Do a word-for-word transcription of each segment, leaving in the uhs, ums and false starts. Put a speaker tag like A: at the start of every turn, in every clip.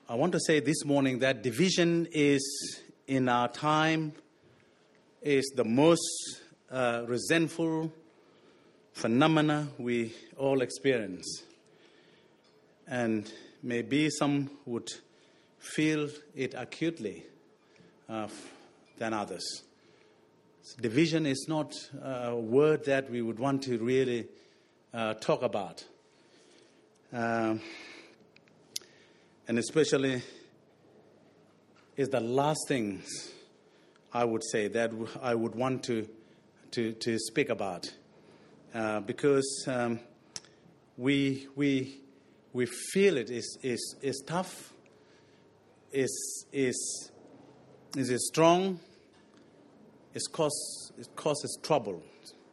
A: I want to say this morning that division is, in our time, is the most uh, resentful phenomena we all experience. And maybe some would feel it acutely uh, than others. Division is not a word that we would want to really uh, talk about. Um, and especially is the last things I would say that I would want to to, to speak about. Uh, because um, we we we feel it is is is tough, is is is strong, it cause it causes trouble,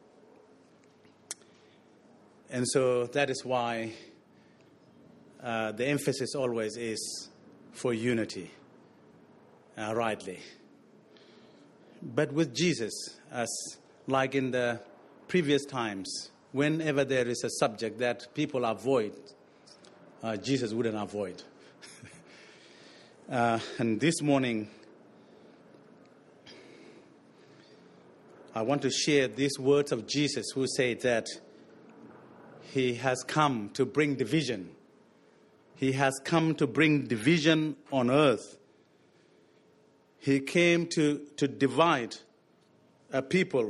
A: and so that is why uh, the emphasis always is for unity, uh, rightly. But with Jesus, as like in the previous times, whenever there is a subject that people avoid, uh, Jesus wouldn't avoid. uh, and this morning, I want to share these words of Jesus, who said that he has come to bring division. He has come to bring division on earth. He came to, to divide a people,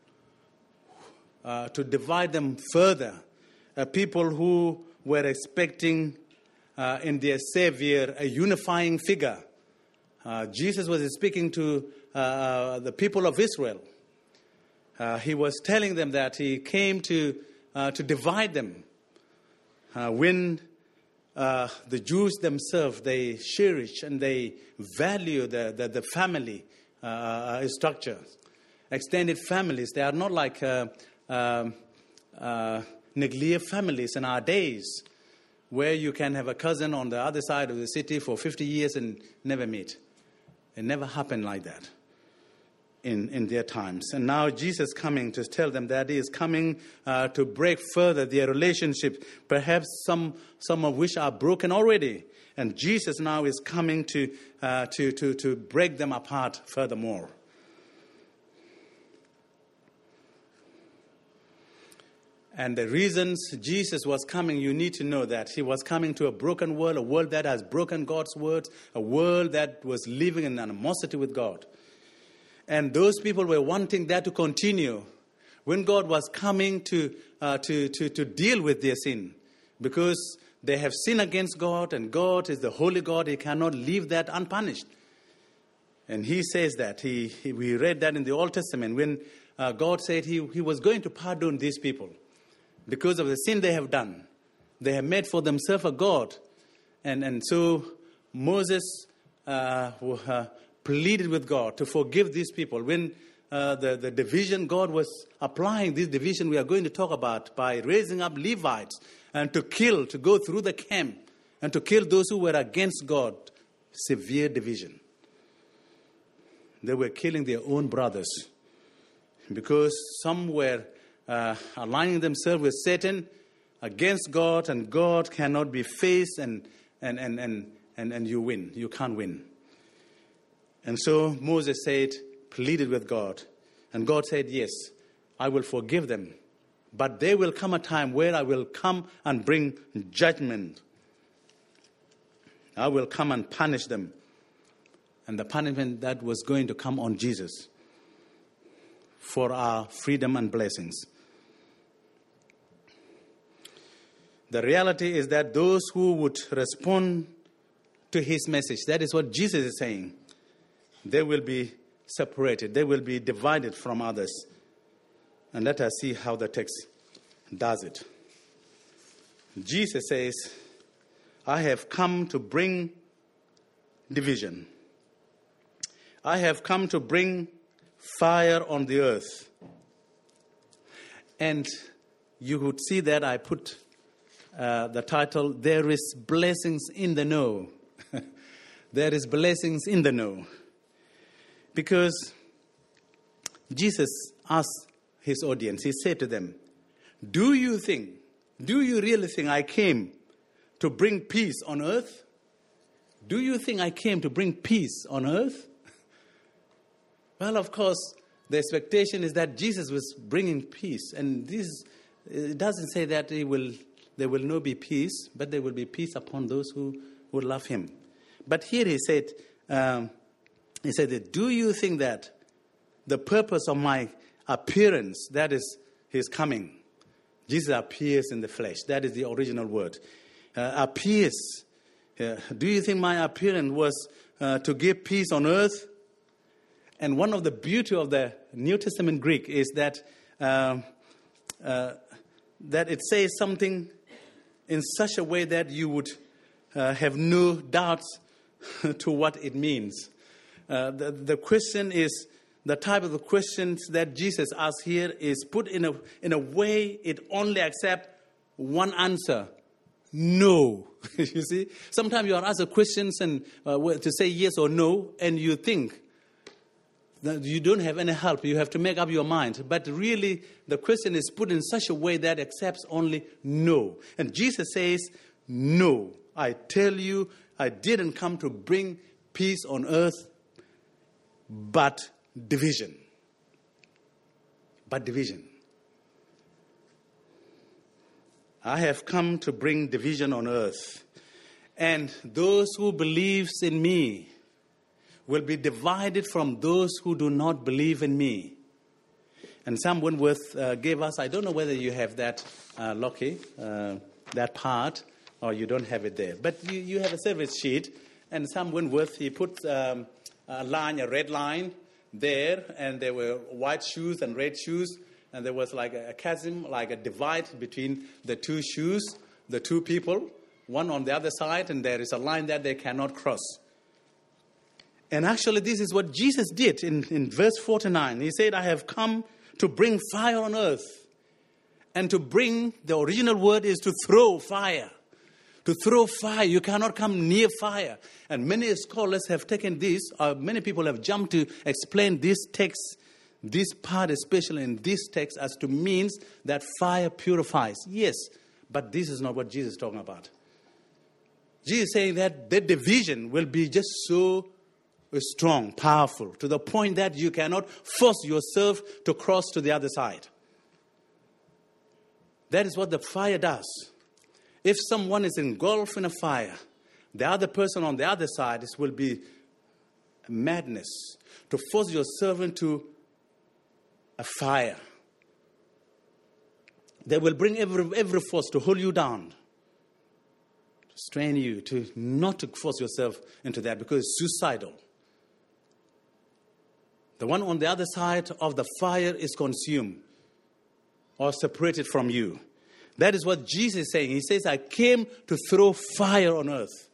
A: uh, to divide them further. A people who were expecting uh, in their Savior a unifying figure. Uh, Jesus was speaking to uh, the people of Israel. Uh, he was telling them that he came to uh, to divide them. Uh, when uh, the Jews themselves, they cherish and they value the, the, the family uh, structure. Extended families, they are not like uh, uh, uh, nuclear families in our days, where you can have a cousin on the other side of the city for fifty years and never meet. It never happened like that in, in their times. And now Jesus coming to tell them that he is coming uh, to break further their relationship, perhaps some some of which are broken already. And Jesus now is coming to uh, to, to, to break them apart furthermore. And the reasons Jesus was coming, you need to know that he was coming to a broken world, a world that has broken God's words, a world that was living in animosity with God. And those people were wanting that to continue when God was coming to, uh, to, to, to deal with their sin. Because they have sinned against God, and God is the holy God. He cannot leave that unpunished. And he says that. He, he we read that in the Old Testament when uh, God said he, he was going to pardon these people because of the sin they have done. They have made for themselves a God. And, and so Moses uh, uh, pleaded with God to forgive these people. When uh, the, the division, God was applying this division we are going to talk about by raising up Levites and to kill, to go through the camp and to kill those who were against God. Severe division. They were killing their own brothers because some were uh, aligning themselves with Satan against God, and God cannot be faced, and, and, and, and, and, and you win. You can't win. And so Moses said, pleaded with God. And God said, yes, I will forgive them. But there will come a time where I will come and bring judgment. I will come and punish them. And the punishment that was going to come on Jesus for our freedom and blessings. The reality is that those who would respond to his message, that is what Jesus is saying, they will be separated. They will be divided from others. And let us see how the text does it. Jesus says, I have come to bring division. I have come to bring fire on the earth. And you would see that I put uh, the title, There is Blessings in the Know. There is blessings in the know. Because Jesus asked his audience, he said to them, do you think, do you really think I came to bring peace on earth? do you think I came to bring peace on earth? Well, of course, the expectation is that Jesus was bringing peace. And this, it doesn't say that he will, there will not be peace, but there will be peace upon those who, who love him. But here he said, um, he said, that, do you think that the purpose of my appearance, that is his coming, Jesus appears in the flesh. That is the original word. Uh, appears. Uh, do you think my appearance was uh, to give peace on earth? And one of the beauty of the New Testament Greek is that uh, uh, that it says something in such a way that you would uh, have no doubts to what it means. Uh, the, the question is, the type of the questions that Jesus asks here is put in a in a way it only accepts one answer: no. You see, sometimes you are asked questions and uh, to say yes or no, and you think that you don't have any help. You have to make up your mind. But really, the question is put in such a way that accepts only no. And Jesus says, no. I tell you, I didn't come to bring peace on earth, but division. But division. I have come to bring division on earth. And those who believes in me will be divided from those who do not believe in me. And Sam Winworth uh, gave us, I don't know whether you have that, uh, Lockie, uh, that part, or you don't have it there. But you, you have a service sheet, and Sam Winworth, he put um, a line, a red line there, and there were white shoes and red shoes, and there was like a, a chasm, like a divide between the two shoes, the two people, one on the other side, and there is a line that they cannot cross. And actually, this is what Jesus did in, in verse forty-nine. He said, I have come to bring fire on earth. And to bring, the original word is to throw fire. To throw fire. You cannot come near fire. And many scholars have taken this, or many people have jumped to explain this text, this part especially in this text, as to means that fire purifies. Yes, but this is not what Jesus is talking about. Jesus is saying that the division will be just so strong, powerful, to the point that you cannot force yourself to cross to the other side. That is what the fire does. If someone is engulfed in a fire, the other person on the other side, this will be madness to force yourself into a fire. They will bring every, every force to hold you down, to strain you, to not to force yourself into that, because it's suicidal. The one on the other side of the fire is consumed or separated from you. That is what Jesus is saying. He says, I came to throw fire on earth.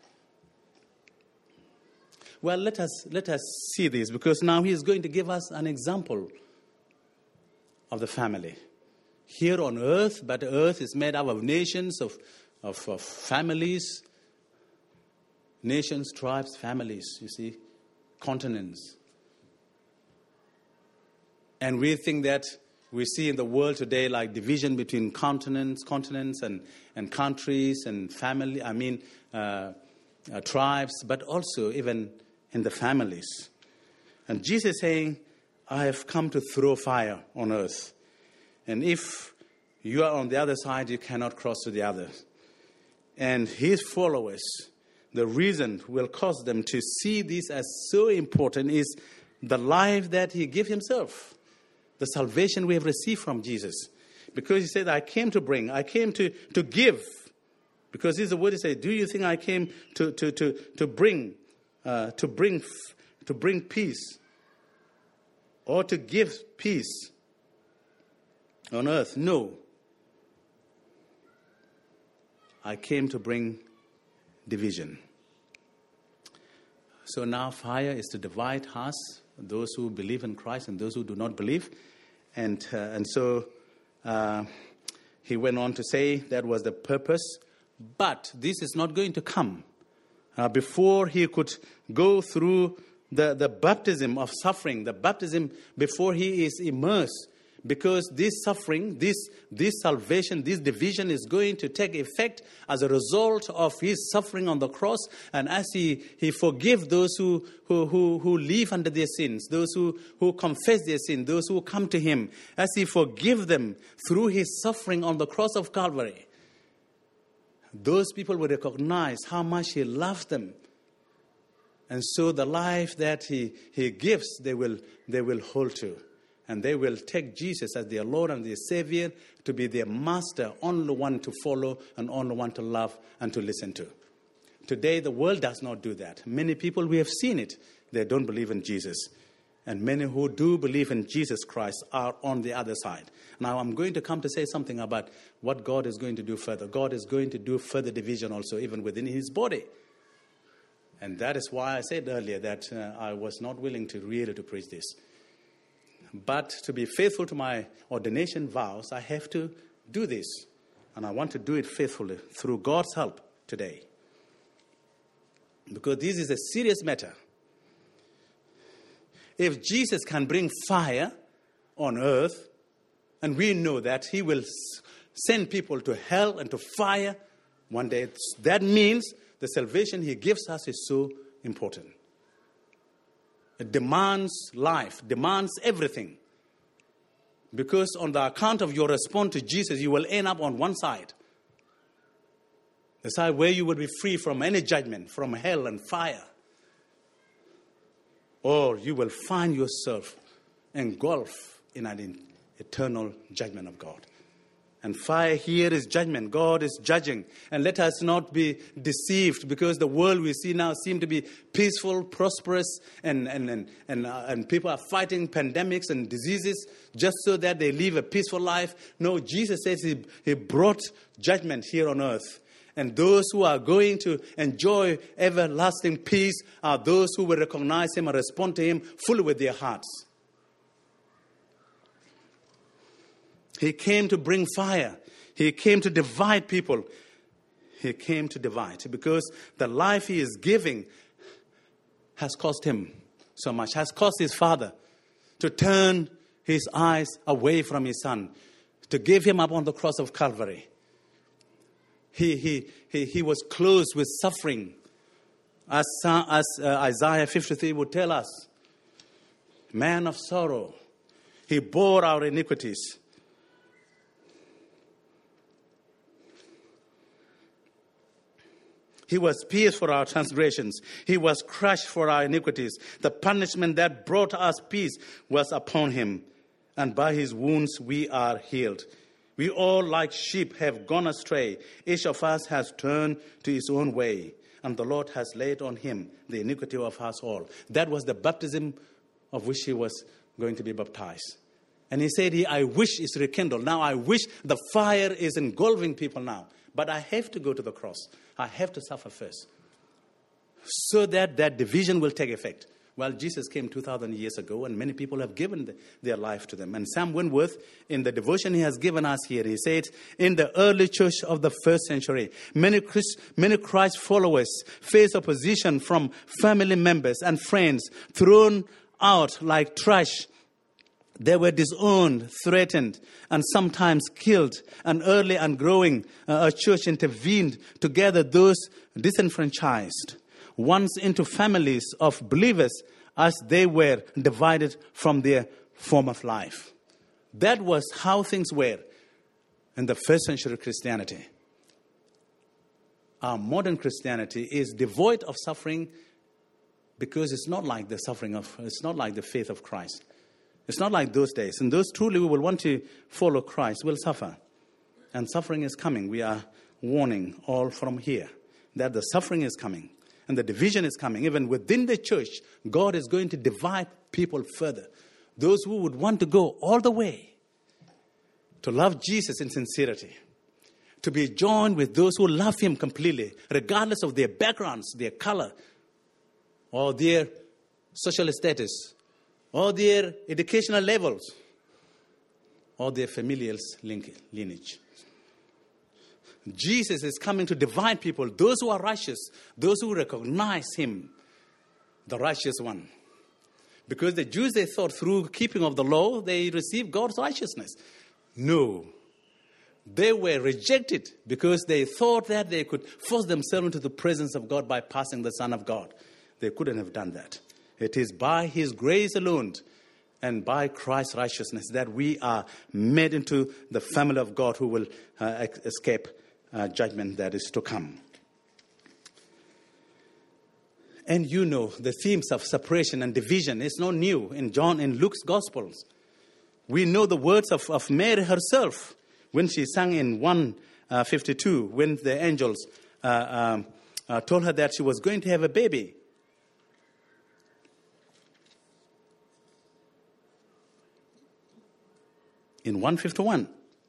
A: Well, let us let us see this, because now he is going to give us an example of the family. Here on earth, but earth is made up of nations, of, of, of families, nations, tribes, families, you see, continents. And we think that we see in the world today like division between continents, continents and, and countries and family, I mean uh, uh, tribes, but also even in the families. And Jesus is saying, I have come to throw fire on earth. And if you are on the other side, you cannot cross to the other. And his followers, the reason will cause them to see this as so important is the life that he gave himself. The salvation we have received from Jesus. Because he said, I came to bring, I came to, to give. Because this is the word he said, do you think I came to, to, to, to bring, uh, to bring, to bring peace? Or to give peace on earth? No. I came to bring division. So now fire is to divide us, those who believe in Christ and those who do not believe. And uh, and so uh, he went on to say that was the purpose. But this is not going to come uh, before he could go through the, the baptism of suffering, the baptism before he is immersed, because this suffering, this, this salvation, this division is going to take effect as a result of his suffering on the cross. And as he, he forgives those who, who, who, who live under their sins, those who, who confess their sin, those who come to him, as he forgives them through his suffering on the cross of Calvary, those people will recognize how much he loves them. And so the life that he, he gives, they will, they will hold to. And they will take Jesus as their Lord and their Savior, to be their master, only one to follow and only one to love and to listen to. Today, the world does not do that. Many people, we have seen it, they don't believe in Jesus. And many who do believe in Jesus Christ are on the other side. Now, I'm going to come to say something about what God is going to do further. God is going to do further division also, even within his body. And that is why I said earlier that uh, I was not willing to really to preach this. But to be faithful to my ordination vows, I have to do this. And I want to do it faithfully through God's help today. Because this is a serious matter. If Jesus can bring fire on earth, and we know that he will send people to hell and to fire one day, that means the salvation he gives us is so important. It demands life, demands everything. Because on the account of your response to Jesus, you will end up on one side. The side where you will be free from any judgment, from hell and fire. Or you will find yourself engulfed in an eternal judgment of God. And fire here is judgment. God is judging. And let us not be deceived, because the world we see now seems to be peaceful, prosperous, and and and and, uh, and people are fighting pandemics and diseases just so that they live a peaceful life. No, Jesus says he, he brought judgment here on earth. And those who are going to enjoy everlasting peace are those who will recognize him and respond to him fully with their hearts. He came to bring fire. He came to divide people. He came to divide because the life he is giving has cost him so much, has cost his father to turn his eyes away from his son, to give him up on the cross of Calvary. He, he, he, he was clothed with suffering, as, as uh, Isaiah fifty-three would tell us. Man of sorrow, he bore our iniquities. He was pierced for our transgressions. He was crushed for our iniquities. The punishment that brought us peace was upon him, and by his wounds we are healed. We all, like sheep, have gone astray. Each of us has turned to his own way, and the Lord has laid on him the iniquity of us all. That was the baptism of which he was going to be baptized. And he said, I wish it's rekindled. Now I wish the fire is engulfing people now. But I have to go to the cross. I have to suffer first, so that that division will take effect. Well, Jesus came two thousand years ago, and many people have given the, their life to them. And Sam Winworth, in the devotion he has given us here, he said, in the early church of the first century, many, Christ, many Christ followers faced opposition from family members and friends, thrown out like trash. They were disowned, threatened, and sometimes killed. And early and growing, uh, a church intervened to gather those disenfranchised, once into families of believers as they were divided from their form of life. That was how things were in the first century Christianity. Our modern Christianity is devoid of suffering because it's not like the suffering of, it's not like the faith of Christ. It's not like those days. And those truly who will want to follow Christ will suffer. And suffering is coming. We are warning all from here that the suffering is coming. And the division is coming. Even within the church, God is going to divide people further. Those who would want to go all the way to love Jesus in sincerity. To be joined with those who love him completely, regardless of their backgrounds, their color, or their social status, or their educational levels, or their familial lineage. Jesus is coming to divide people, those who are righteous, those who recognize him, the righteous one, Because the Jews, they thought through keeping of the law, they received God's righteousness. No. They were rejected because they thought that they could force themselves into the presence of God by passing the Son of God. They couldn't have done that. It is by His grace alone and by Christ's righteousness that we are made into the family of God who will uh, escape uh, judgment that is to come. And you know, the themes of separation and division is not new in John and Luke's Gospels. We know the words of, of Mary herself when she sang in one fifty-two, when the angels uh, um, uh, told her that she was going to have a baby. In one fifty-one.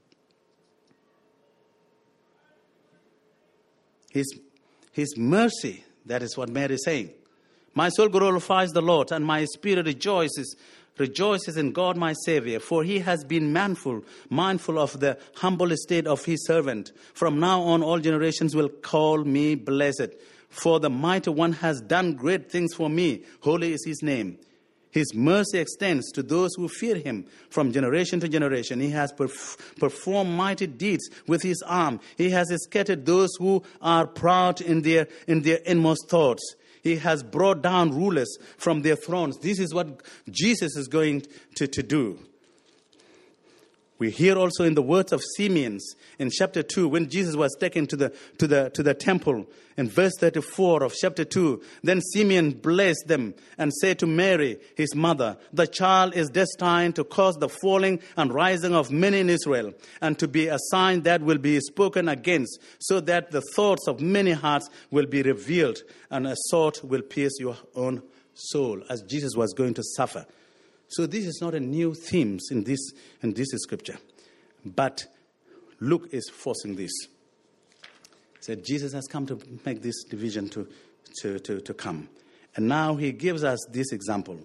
A: His, his mercy, that is what Mary is saying. My soul glorifies the Lord, and my spirit rejoices, rejoices in God my Savior, for He has been mindful, mindful of the humble estate of His servant. From now on, all generations will call me blessed, for the Mighty One has done great things for me. Holy is His name. His mercy extends to those who fear Him from generation to generation. He has perf- performed mighty deeds with His arm. He has scattered those who are proud in their, in their inmost thoughts. He has brought down rulers from their thrones. This is what Jesus is going to, to do. We hear also in the words of Simeon in chapter two, when Jesus was taken to the to the to the temple, in verse thirty-four of chapter two, then Simeon blessed them and said to Mary, his mother, the child is destined to cause the falling and rising of many in Israel, and to be a sign that will be spoken against, so that the thoughts of many hearts will be revealed, and a sword will pierce your own soul, as Jesus was going to suffer. So this is not a new theme in this in this scripture. But Luke is forcing this. He said Jesus has come to make this division to, to, to, to come. And now he gives us this example.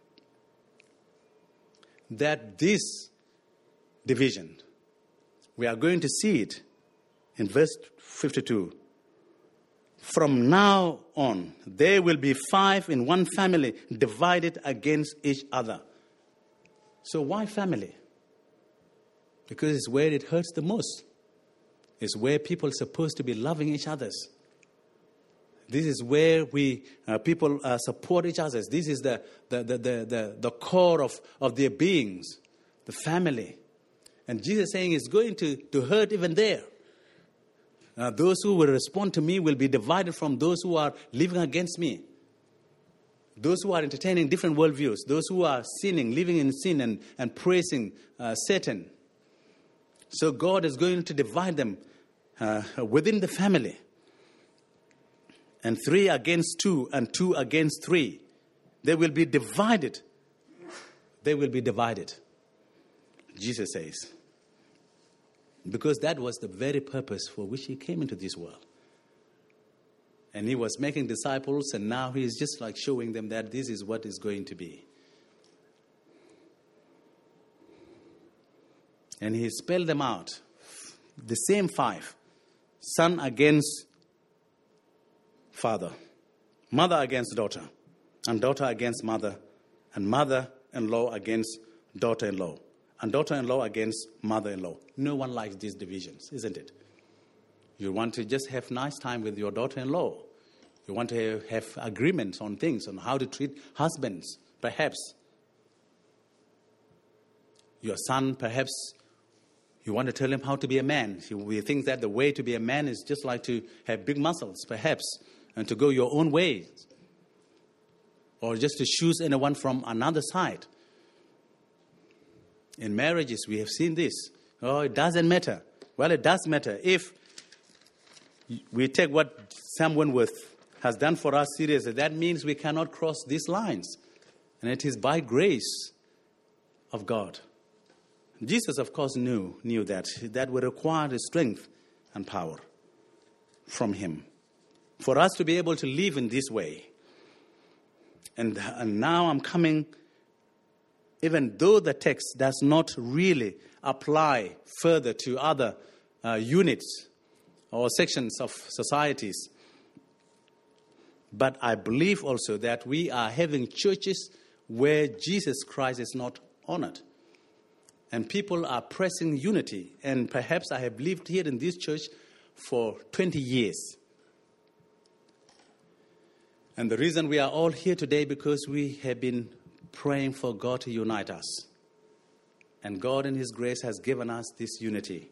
A: That this division, we are going to see it in verse fifty-two. From now on, there will be five in one family divided against each other. So why family? Because it's where it hurts the most. It's where people are supposed to be loving each other. This is where we uh, people uh, support each other. This is the the, the, the, the the core of, of their beings, the family. And Jesus is saying it's going to, to hurt even there. Uh, those who will respond to me will be divided from those who are living against me. Those who are entertaining different worldviews. Those who are sinning, living in sin and, and praising uh, Satan. So God is going to divide them uh, within the family. And three against two and two against three. They will be divided. They will be divided. Jesus says. Because that was the very purpose for which he came into this world. And he was making disciples, and now he is just like showing them that this is what is going to be. And he spelled them out. The same five. Son against father. Mother against daughter. And daughter against mother. And mother-in-law against daughter-in-law. And daughter-in-law against mother-in-law. No one likes these divisions, isn't it? You want to just have nice time with your daughter-in-law. You want to have agreements on things, on how to treat husbands, perhaps. Your son, perhaps, you want to tell him how to be a man. You think that the way to be a man is just like to have big muscles, perhaps, and to go your own way. Or just to choose anyone from another side. In marriages, we have seen this. Oh, it doesn't matter. Well, it does matter. If we take what Sam Wentworth has done for us seriously, that means we cannot cross these lines. And it is by grace of God. Jesus, of course, knew, knew that. That would require the strength and power from him. For us to be able to live in this way. And, and now I'm coming, even though the text does not really apply further to other uh, units or sections of societies. But I believe also that we are having churches where Jesus Christ is not honored. And people are pressing unity. And perhaps I have lived here in this church for twenty years. And the reason we are all here today because we have been praying for God to unite us. And God in His grace has given us this unity.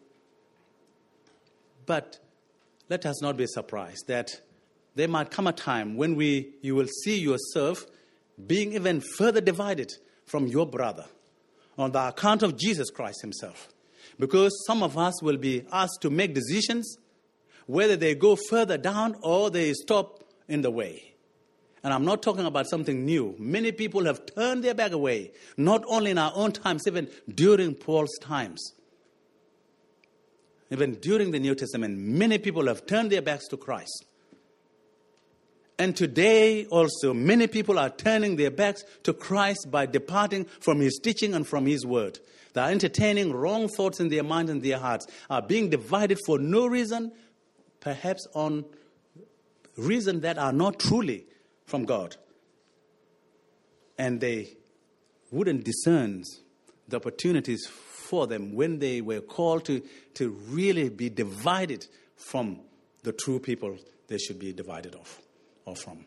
A: But let us not be surprised that there might come a time when we, you will see yourself being even further divided from your brother on the account of Jesus Christ Himself. Because some of us will be asked to make decisions whether they go further down or they stop in the way. And I'm not talking about something new. Many people have turned their back away, not only in our own times, even during Paul's times. Even during the New Testament, many people have turned their backs to Christ. And today also, many people are turning their backs to Christ by departing from His teaching and from His word. They are entertaining wrong thoughts in their minds and their hearts, are being divided for no reason, perhaps on reasons that are not truly from God. And they wouldn't discern the opportunities for them when they were called to, to really be divided from the true people they should be divided off or from.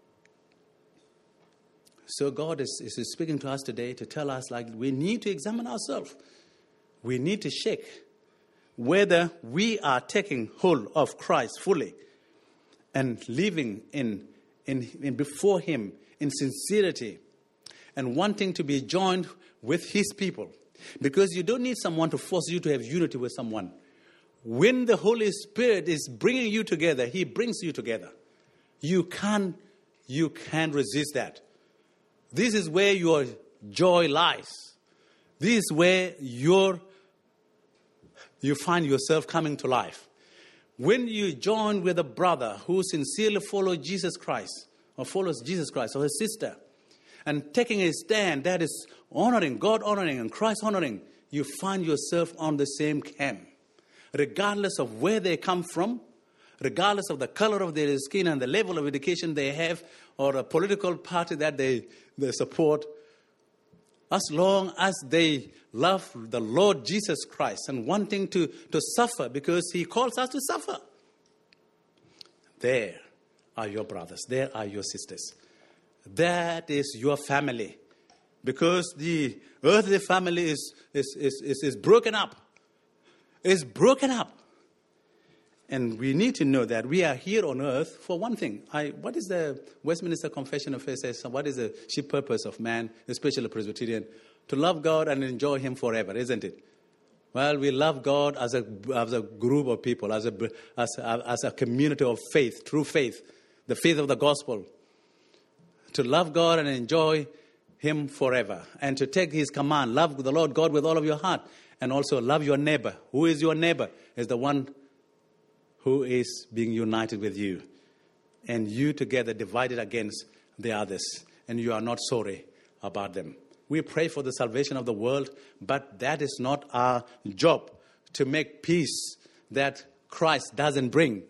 A: So God is, is speaking to us today to tell us, like, we need to examine ourselves. We need to check whether we are taking hold of Christ fully and living in In, in before Him in sincerity and wanting to be joined with His people. Because you don't need someone to force you to have unity with someone. When the Holy Spirit is bringing you together, He brings you together. You can't, you can't resist that. This is where your joy lies. This is where your, you find yourself coming to life. When you join with a brother who sincerely follows Jesus Christ, or follows Jesus Christ, or his sister, and taking a stand that is honoring, God honoring, and Christ honoring, you find yourself on the same camp. Regardless of where they come from, regardless of the color of their skin and the level of education they have, or a political party that they, they support, as long as they love the Lord Jesus Christ and wanting to, to suffer because He calls us to suffer, there are your brothers. There are your sisters. That is your family. Because the earthly family is, is, is, is, is broken up. It's broken up. And we need to know that we are here on earth for one thing. I, what is the Westminster Confession of Faith says? What is the chief purpose of man, especially Presbyterian? To love God and enjoy Him forever, isn't it? Well, we love God as a, as a group of people, as a, as, a, as a community of faith, true faith, the faith of the gospel. To love God and enjoy Him forever. And to take His command, love the Lord God with all of your heart. And also love your neighbor. Who is your neighbor? Is the one who is being united with you. And you together divided against the others. And you are not sorry about them. We pray for the salvation of the world, but that is not our job to make peace that Christ doesn't bring.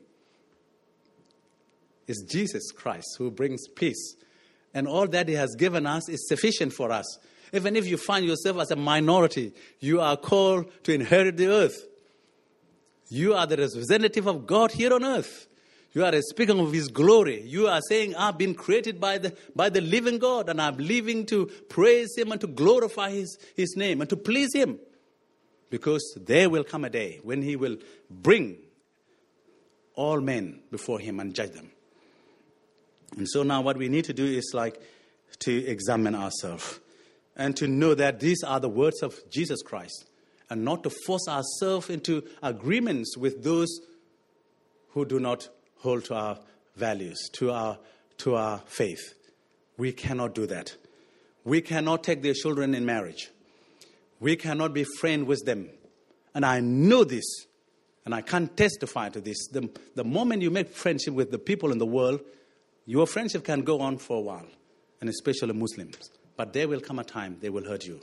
A: It's Jesus Christ who brings peace. And all that He has given us is sufficient for us. Even if you find yourself as a minority, you are called to inherit the earth. You are the representative of God here on earth. You are speaking of His glory. You are saying, I've been created by the by the living God, and I'm living to praise Him and to glorify His, His name and to please Him. Because there will come a day when He will bring all men before Him and judge them. And so now what we need to do is like to examine ourselves and to know that these are the words of Jesus Christ, and not to force ourselves into agreements with those who do not hold to our values, to our to our faith. We cannot do that. We cannot take their children in marriage. We cannot be friends with them. And I know this, and I can testify to this. The, the moment you make friendship with the people in the world, your friendship can go on for a while, and especially Muslims. But there will come a time they will hurt you.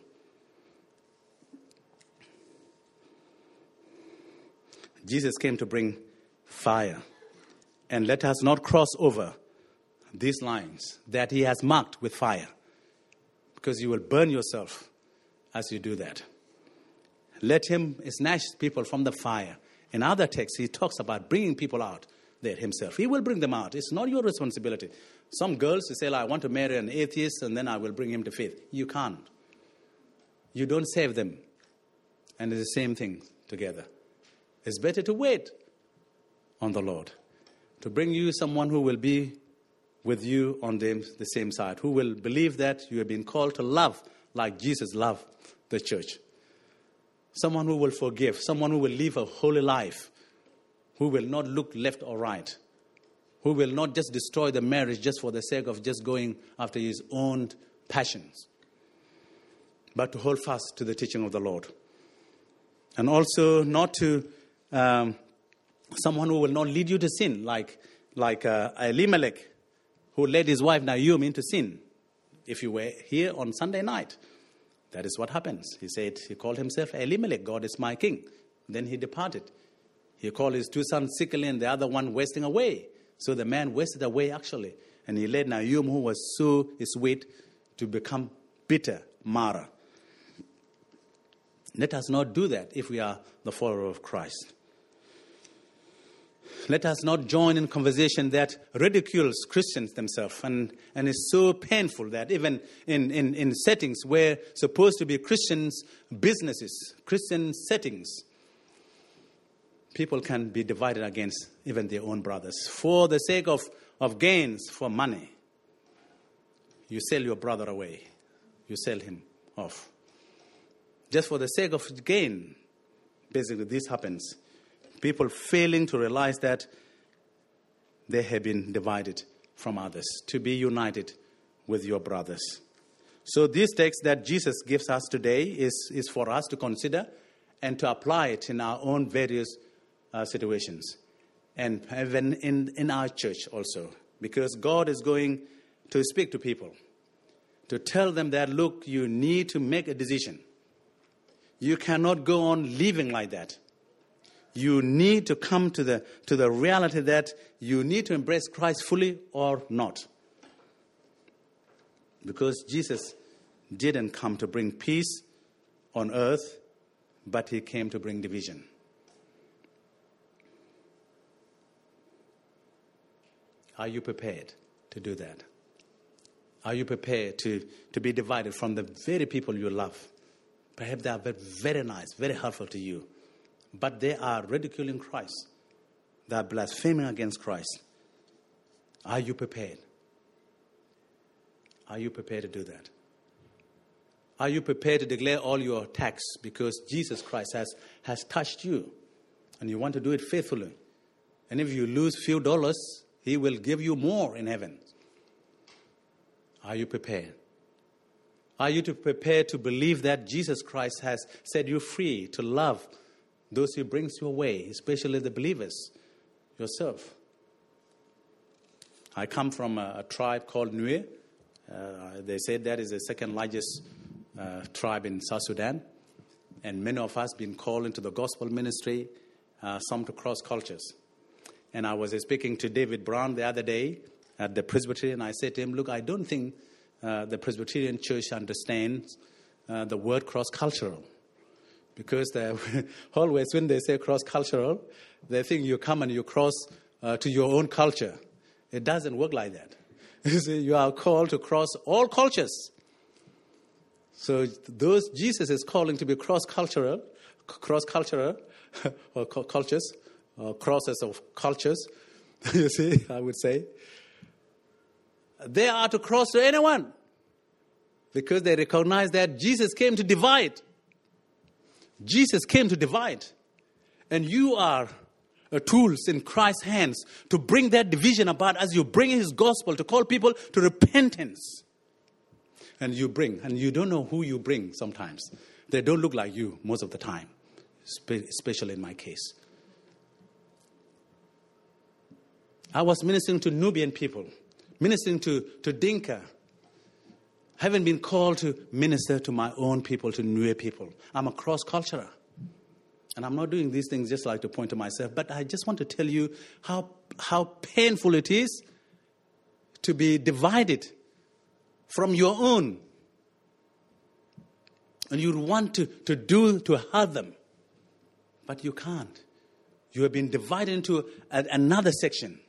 A: Jesus came to bring fire. And let us not cross over these lines that He has marked with fire. because you will burn yourself as you do that. Let him snatch people from the fire. In other texts, he talks about bringing people out there himself. He will bring them out. It's not your responsibility. Some girls who say, I want to marry an atheist and then I will bring him to faith. You can't. You don't save them. And it's the same thing together. It's better to wait on the Lord, to bring you someone who will be with you on the, the same side, who will believe that you have been called to love like Jesus loved the church. Someone who will forgive, someone who will live a holy life, who will not look left or right, who will not just destroy the marriage just for the sake of just going after his own passions, but to hold fast to the teaching of the Lord. And also not to um, someone who will not lead you to sin, like, like uh, Elimelech, who led his wife Naomi into sin. If you were here on Sunday night, that is what happens. He said, he called himself Elimelech, God is my king. Then he departed. He called his two sons sickly and the other one wasting away. So the man wasted away actually. And he led Naomi, who was so sweet, to become bitter, Mara. Let us not do that if we are the follower of Christ. Let us not join in conversation that ridicules Christians themselves. And, and it's so painful that even in, in, in settings where supposed to be Christians' businesses, Christian settings, people can be divided against even their own brothers. For the sake of, of gains, for money, you sell your brother away. You sell him off. Just for the sake of gain, basically this happens. People failing to realize that they have been divided from others, to be united with your brothers. So this text that Jesus gives us today is, is for us to consider and to apply it in our own various uh, situations. And even in, in our church also. Because God is going to speak to people. To tell them that, look, you need to make a decision. You cannot go on living like that. You need to come to the to the reality that you need to embrace Christ fully or not. Because Jesus didn't come to bring peace on earth, but he came to bring division. Are you prepared to do that? Are you prepared to, to be divided from the very people you love? Perhaps they are very, very nice, very helpful to you. But they are ridiculing Christ. They are blaspheming against Christ. Are you prepared? Are you prepared to do that? Are you prepared to declare all your attacks because Jesus Christ has, has touched you and you want to do it faithfully? And if you lose a few dollars, he will give you more in heaven. Are you prepared? Are you to prepare to believe that Jesus Christ has set you free to love those he brings your way, especially the believers, yourself? I come from a, a tribe called Nue. Uh, they say that is the second largest uh, tribe in South Sudan. And many of us been called into the gospel ministry, uh, some to cross cultures. And I was speaking to David Brown the other day at the Presbyterian. I said to him, look, I don't think uh, the Presbyterian church understands uh, the word cross-cultural. Because always when they say cross-cultural, they think you come and you cross uh, to your own culture. It doesn't work like that. You see, you are called to cross all cultures. So those Jesus is calling to be cross-cultural, cross-cultural, or cultures, or crosses of cultures, you see, I would say. They are to cross to anyone. Because they recognize that Jesus came to divide. Jesus came to divide. And you are uh, tools in Christ's hands to bring that division about as you bring his gospel, to call people to repentance. And you bring, and you don't know who you bring sometimes. They don't look like you most of the time, especially in my case. I was ministering to Nubian people, ministering to, to Dinka. Haven't been called to minister to my own people, to Nue people. I'm a cross-culturer. And I'm not doing these things just like to point to myself, but I just want to tell you how, how painful it is to be divided from your own And you want to, to do, to help them. But you can't. You have been divided into a, another section.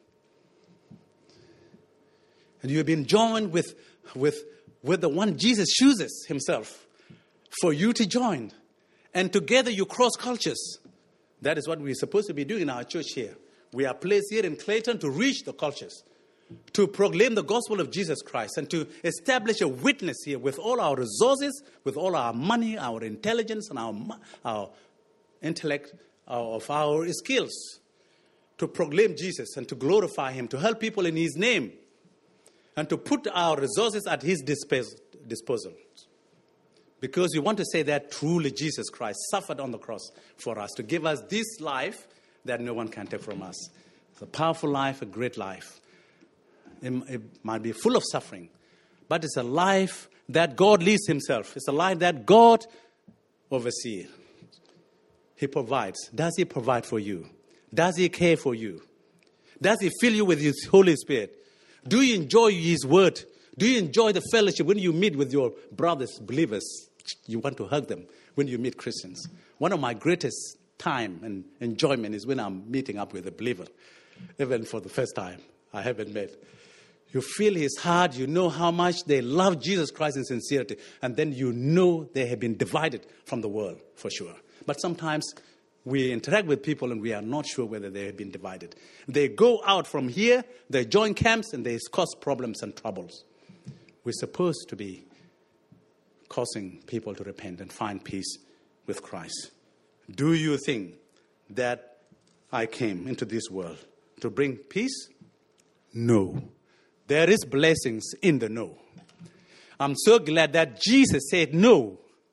A: And you have been joined with, with, with the one Jesus chooses himself for you to join. And together you cross cultures. That is what we're supposed to be doing in our church here. We are placed here in Clayton to reach the cultures, to proclaim the gospel of Jesus Christ, and to establish a witness here with all our resources, with all our money, our intelligence, and our, our intellect, our, of our skills, to proclaim Jesus and to glorify him, to help people in his name, and to put our resources at his disposal. Because we want to say that truly Jesus Christ suffered on the cross for us to give us this life that no one can take from us. It's a powerful life, a great life. It, it might be full of suffering, but it's a life that God leads himself. It's a life that God oversees. He provides. Does he provide for you? Does he care for you? Does he fill you with his Holy Spirit? Do you enjoy his word? Do you enjoy the fellowship when you meet with your brothers, believers? You want to hug them when you meet Christians. One of my greatest time and enjoyment is when I'm meeting up with a believer, even for the first time I haven't met. You feel his heart, you know how much they love Jesus Christ in sincerity, and then you know they have been divided from the world, for sure. But sometimes we interact with people and we are not sure whether they have been divided. They go out from here, they join camps, and they cause problems and troubles. We're supposed to be causing people to repent and find peace with Christ. Do you think that I came into this world to bring peace? No. There is blessings in the no. I'm so glad that Jesus said no.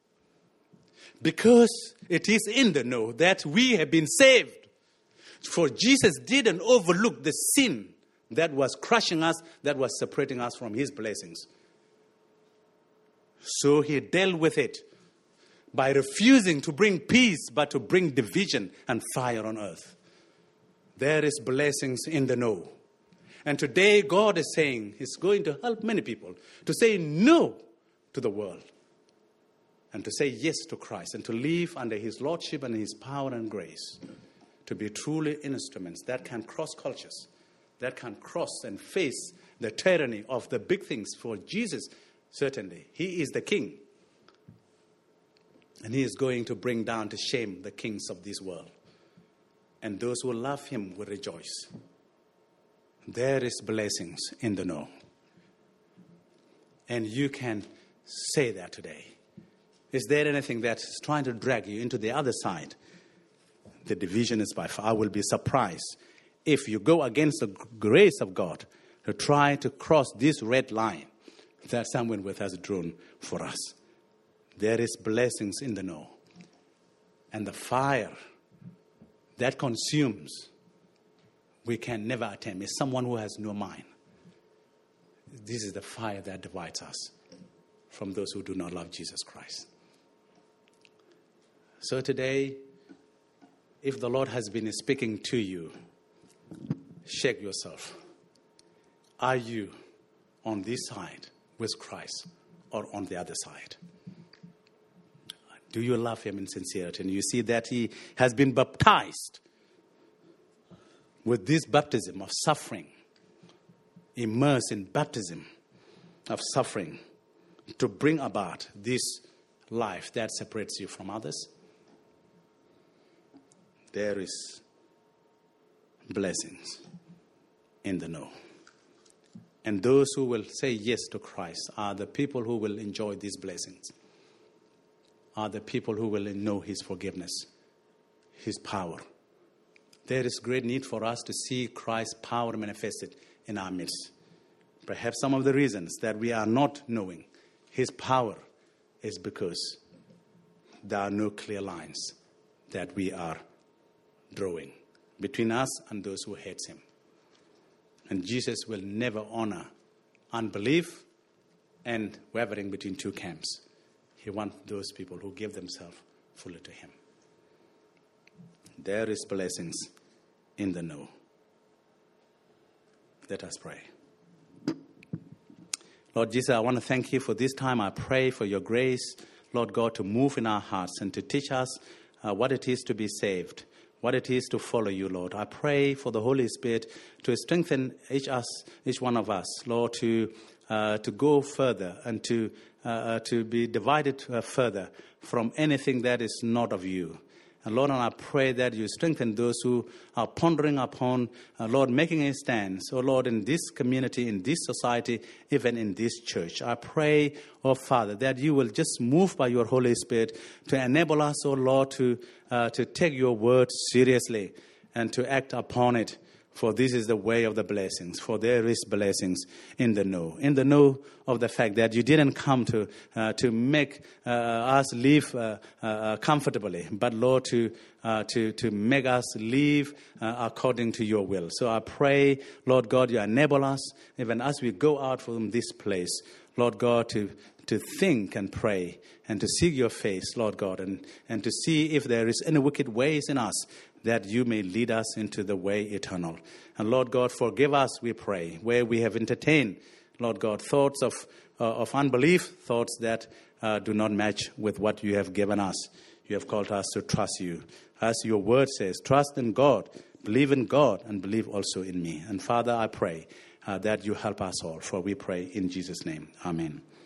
A: Because it is in the no that we have been saved. For Jesus didn't overlook the sin that was crushing us, that was separating us from his blessings. So he dealt with it by refusing to bring peace, but to bring division and fire on earth. There is blessings in the no. And today God is saying he's going to help many people to say no to the world and to say yes to Christ and to live under his lordship and his power and grace, to be truly instruments that can cross cultures, that can cross and face the tyranny of the big things. For Jesus, certainly, he is the king. And he is going to bring down to shame the kings of this world. And those who love him will rejoice. There is blessings in the no. And you can say that today. Is there anything that is trying to drag you into the other side? The division is by far. I will be surprised if you go against the grace of God to try to cross this red line that someone with has drawn for us. There is blessings in the no. And the fire that consumes, we can never attain. Is someone who has no mind. This is the fire that divides us from those who do not love Jesus Christ. So today, if the Lord has been speaking to you, check yourself. Are you on this side with Christ or on the other side? Do you love him in sincerity? And you see that he has been baptized with this baptism of suffering, immersed in baptism of suffering to bring about this life that separates you from others. There is blessings in the no. And those who will say yes to Christ are the people who will enjoy these blessings, are the people who will know his forgiveness, his power. There is great need for us to see Christ's power manifested in our midst. Perhaps some of the reasons that we are not knowing his power is because there are no clear lines that we are drawing between us and those who hate him. And Jesus will never honor unbelief and wavering between two camps. He wants those people who give themselves fully to him. There is blessings in the no. Let us pray. Lord Jesus, I want to thank you for this time. I pray for your grace. Lord God, to move in our hearts and to teach us uh, what it is to be saved, what it is to follow you, Lord. I pray for the Holy Spirit to strengthen each us, each one of us, Lord, to uh, to go further and to uh, to be divided uh, further from anything that is not of you. And Lord, and I pray that you strengthen those who are pondering upon, uh, Lord, making a stand. So, Lord, in this community, in this society, even in this church, I pray, oh Father, that you will just move by your Holy Spirit to enable us, oh Lord, to uh, to take your word seriously and to act upon it. For this is the way of the blessings. For there is blessings in the know. In the know of the fact that you didn't come to uh, to make uh, us live uh, uh, comfortably, but Lord, to uh, to to make us live uh, according to your will. So I pray, Lord God, you enable us, even as we go out from this place, Lord God, to to think and pray and to seek your face, Lord God, and, and to see if there is any wicked ways in us, that you may lead us into the way eternal. And Lord God, forgive us, we pray, where we have entertained, Lord God, thoughts of uh, of unbelief, thoughts that uh, do not match with what you have given us. You have called us to trust you. As your word says, trust in God, believe in God, and believe also in me. And Father, I pray uh, that you help us all, for we pray in Jesus' name. Amen.